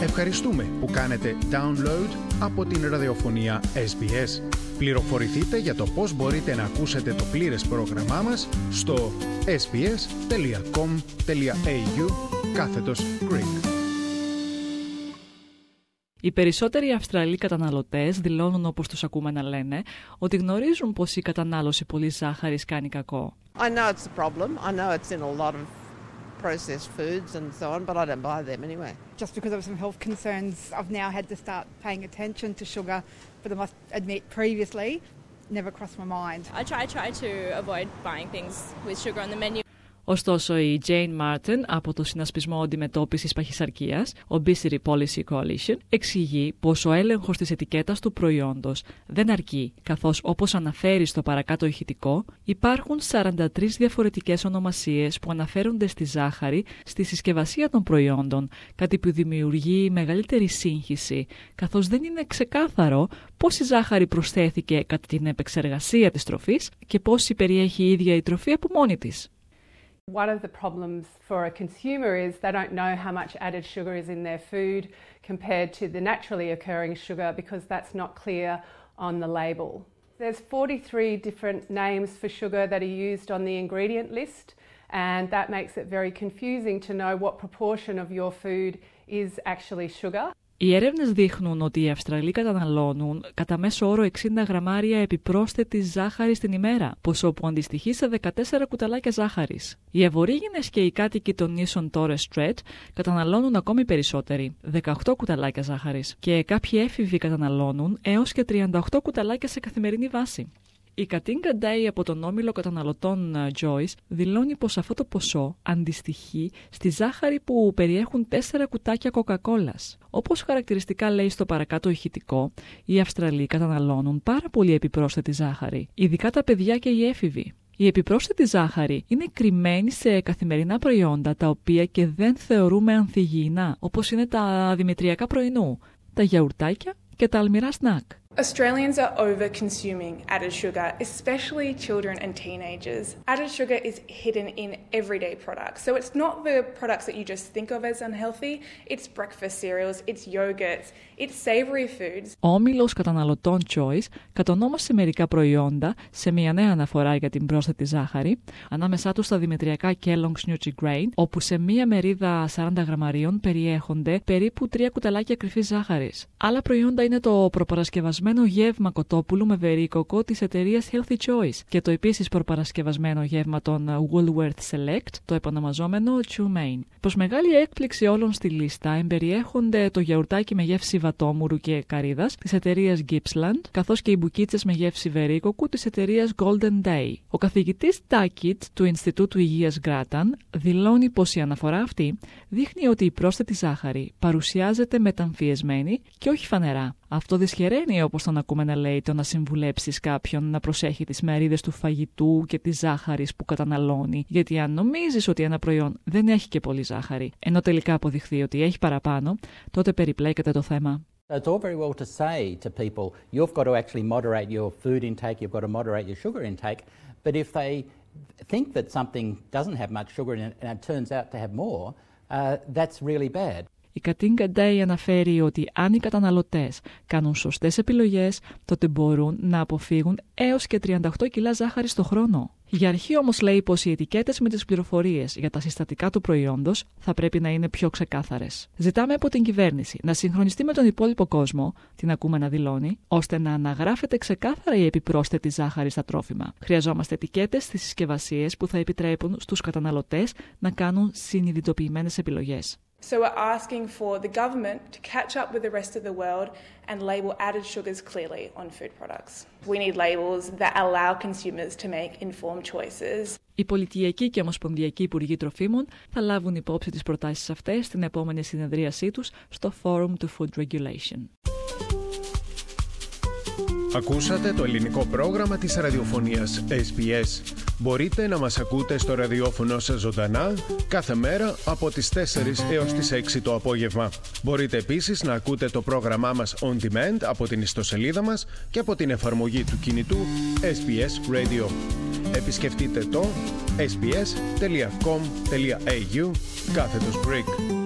Ευχαριστούμε που κάνετε download από την ραδιοφωνία SBS. Πληροφορηθείτε για το πώς μπορείτε να ακούσετε το πλήρες πρόγραμμά μας στο sbs.com.au/Greek. Οι περισσότεροι Αυστραλοί καταναλωτές δηλώνουν, όπως τους ακούμε να λένε, ότι γνωρίζουν πως η κατανάλωση πολλής ζάχαρης κάνει κακό. I know it's a problem. I know it's in a lot of processed foods and so on, but I don't buy them anyway. Just because of some health concerns, I've now had to start paying attention to sugar, but I must admit previously, never crossed my mind. I try to avoid buying things with sugar on the menu. Ωστόσο, η Jane Martin από το Συνασπισμό Αντιμετώπισης Παχυσαρκίας, Obesity Policy Coalition, εξηγεί πως ο έλεγχος της ετικέτας του προϊόντος δεν αρκεί, καθώς όπως αναφέρει στο παρακάτω ηχητικό, υπάρχουν 43 διαφορετικές ονομασίες που αναφέρονται στη ζάχαρη στη συσκευασία των προϊόντων, κάτι που δημιουργεί μεγαλύτερη σύγχυση, καθώς δεν είναι ξεκάθαρο πόση ζάχαρη προσθέθηκε κατά την επεξεργασία της τροφής και πόση περιέχει η ίδια η τροφή από μόνη της. One of the problems for a consumer is they don't know how much added sugar is in their food compared to the naturally occurring sugar because that's not clear on the label. There's 43 different names for sugar that are used on the ingredient list, and that makes it very confusing to know what proportion of your food is actually sugar. Οι έρευνες δείχνουν ότι οι Αυστραλοί καταναλώνουν κατά μέσο όρο 60 γραμμάρια επιπρόσθετης ζάχαρης την ημέρα, ποσό που αντιστοιχεί σε 14 κουταλάκια ζάχαρης. Οι Αβορίγινες και οι κάτοικοι των νήσων Torres Strait καταναλώνουν ακόμη περισσότεροι, 18 κουταλάκια ζάχαρης, και κάποιοι έφηβοι καταναλώνουν έως και 38 κουταλάκια σε καθημερινή βάση. Η Κατίνκα Ντέι από τον Όμιλο Καταναλωτών Joyce δηλώνει πως αυτό το ποσό αντιστοιχεί στη ζάχαρη που περιέχουν 4 κουτάκια κοκακόλας. Όπως χαρακτηριστικά λέει στο παρακάτω ηχητικό, οι Αυστραλοί καταναλώνουν πάρα πολύ επιπρόσθετη ζάχαρη, ειδικά τα παιδιά και οι έφηβοι. Η επιπρόσθετη ζάχαρη είναι κρυμμένη σε καθημερινά προϊόντα τα οποία και δεν θεωρούμε ανθυγιεινά, όπως είναι τα δημητριακά πρωινού, τα γιαουρτάκια και τα αλμυρά σνακ. Australians are over-consuming added sugar, especially children and teenagers. Added sugar is hidden in everyday products. So it's not the products that you just think of as unhealthy. It's breakfast cereals, it's yogurts, it's savoury foods. Ο Όμιλος Καταναλωτών Choice κατονόμασε μερικά προϊόντα σε μια νέα αναφορά για την πρόσθετη ζάχαρη, ανάμεσά τους τα δημητριακά Kellogg's Nutri-Grain, όπου σε μια μερίδα 40 γραμμαρίων περιέχονται περίπου 3 κουταλάκια κρυφής ζάχαρης. Άλλα προϊόντα είναι το προπαρασκευασμένο γεύμα κοτόπουλου με βερίκοκο της εταιρείας Healthy Choice και το επίσης προπαρασκευασμένο γεύμα των Woolworth Select, το επωνομαζόμενο Chew Mein. Προς μεγάλη έκπληξη όλων στη λίστα εμπεριέχονται το γιαουρτάκι με γεύση βατόμουρου και καρύδας της εταιρείας Gippsland, καθώς και οι μπουκίτσες με γεύση βερίκοκου της εταιρείας Golden Day. Ο καθηγητής Τάκιτ του Ινστιτούτου Υγείας Grattan δηλώνει πως η αναφορά αυτή δείχνει ότι η πρόσθετη ζάχαρη παρουσιάζεται μεταμφιεσμένη και όχι φανερά. Αυτό δυσχεραίνει, όπως τον ακούμε να λέει, το να συμβουλέψεις κάποιον να προσέχει τις μερίδες του φαγητού και της ζάχαρης που καταναλώνει. Γιατί αν νομίζεις ότι ένα προϊόν δεν έχει και πολύ ζάχαρη, ενώ τελικά αποδειχθεί ότι έχει παραπάνω, τότε περιπλέκεται το θέμα. It's all very well to say to people, you've got to actually moderate your food intake, you've got to moderate your sugar intake, but if they think that something doesn't have much sugar in it and it turns out to have more, that's really bad. Η Κατίνκα Ντέι αναφέρει ότι αν οι καταναλωτές κάνουν σωστές επιλογές, τότε μπορούν να αποφύγουν έως και 38 κιλά ζάχαρης το χρόνο. Για αρχή όμως λέει πως οι ετικέτες με τις πληροφορίες για τα συστατικά του προϊόντος θα πρέπει να είναι πιο ξεκάθαρες. Ζητάμε από την κυβέρνηση να συγχρονιστεί με τον υπόλοιπο κόσμο, την ακούμε να δηλώνει, ώστε να αναγράφεται ξεκάθαρα η επιπρόσθετη ζάχαρη στα τρόφιμα. Χρειαζόμαστε ετικέτες στις συσκευασίες που θα επιτρέπουν στους καταναλωτές να κάνουν συνειδητοποιημένες επιλογές. So we're asking for the government to catch up with the rest of the world and label added sugars clearly on food products. We need labels that allow consumers to make informed choices. Οι πολιτιακοί και ομοσπονδιακοί υπουργοί τροφίμων θα λάβουν υπόψη τις προτάσεις αυτές στην επόμενη συνεδρίασή τους στο Forum to Food Regulation. Ακούσατε το ελληνικό πρόγραμμα της ραδιοφωνίας SBS. Μπορείτε να μας ακούτε στο ραδιόφωνο σας ζωντανά κάθε μέρα από τις 4 έως τις 6 το απόγευμα. Μπορείτε επίσης να ακούτε το πρόγραμμά μας on demand από την ιστοσελίδα μας και από την εφαρμογή του κινητού SBS Radio. Επισκεφτείτε το sbs.com.au/Greek.